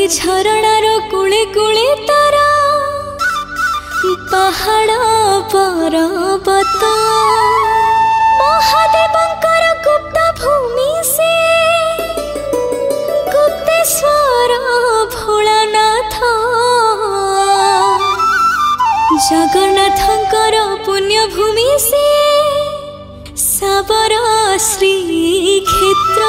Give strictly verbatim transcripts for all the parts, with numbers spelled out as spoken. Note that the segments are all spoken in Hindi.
नदी झरणार कूले कूले तारा पहाड़ पर्वत महादेवंकर गुप्त भूमि से गुप्तेश्वर भोलानाथ जगन्नाथंकर पुण्य भूमि से साबर श्रीक्षेत्र।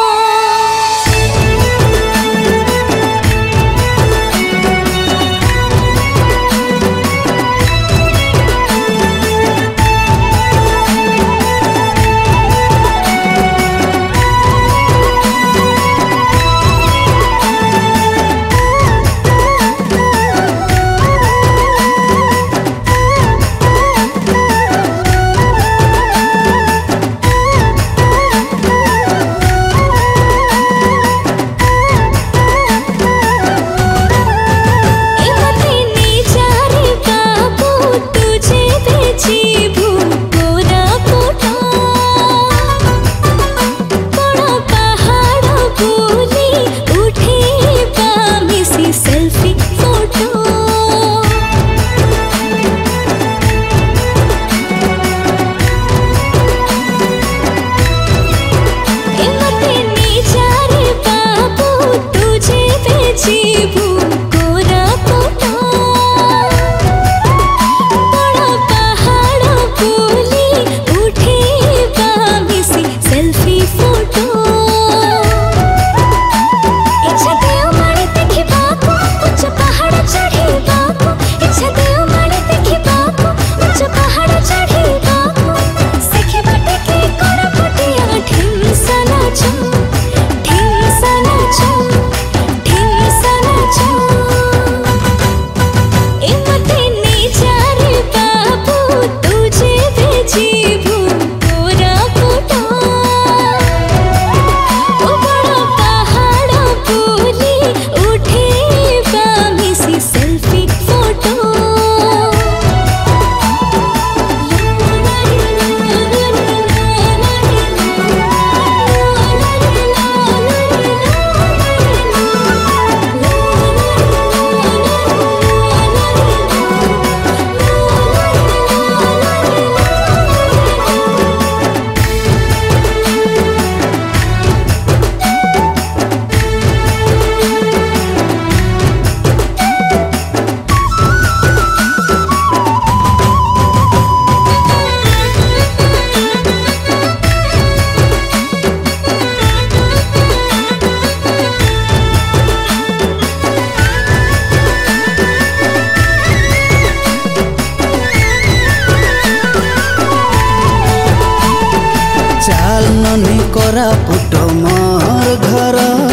कोरापुट मोर घर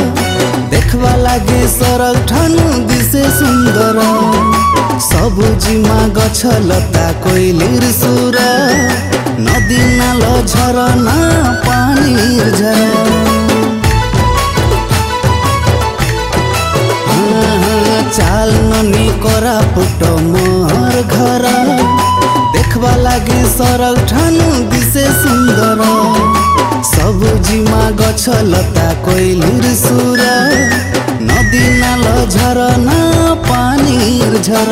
देखवा लागे सरग ठानु दिसे सुंदर सबुजिमा गछ लता कोइलिर सुर नदी नाल झरना पानीर झर चाल ननी कोरापुट मोर घर देखवा लागे सरग ठानु दिसे सुंदर सबुजिमा गछ लता कोइलिर सुर नदी नाल झरना पानीर झर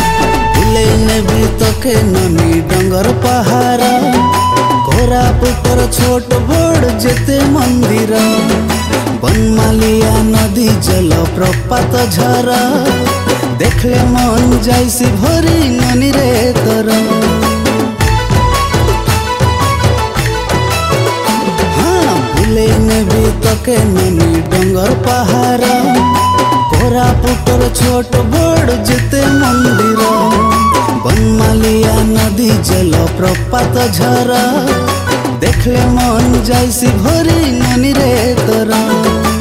के ननी डंगर पहाड़ कोरापुट पुटर छोट बड़ जेते मंदिर बनमालिया नदी जल प्रपात झरा देखले मन जाइसी भरी ननी रे तर हाँ बुले नेबी तके ननी डंगर पहाड़ कोरा पुटर छोट बड़ जेते मंदिर बनमालिया नदी जल प्रपात झरा देखले मन जाइसी भरी ननी रे तोरा।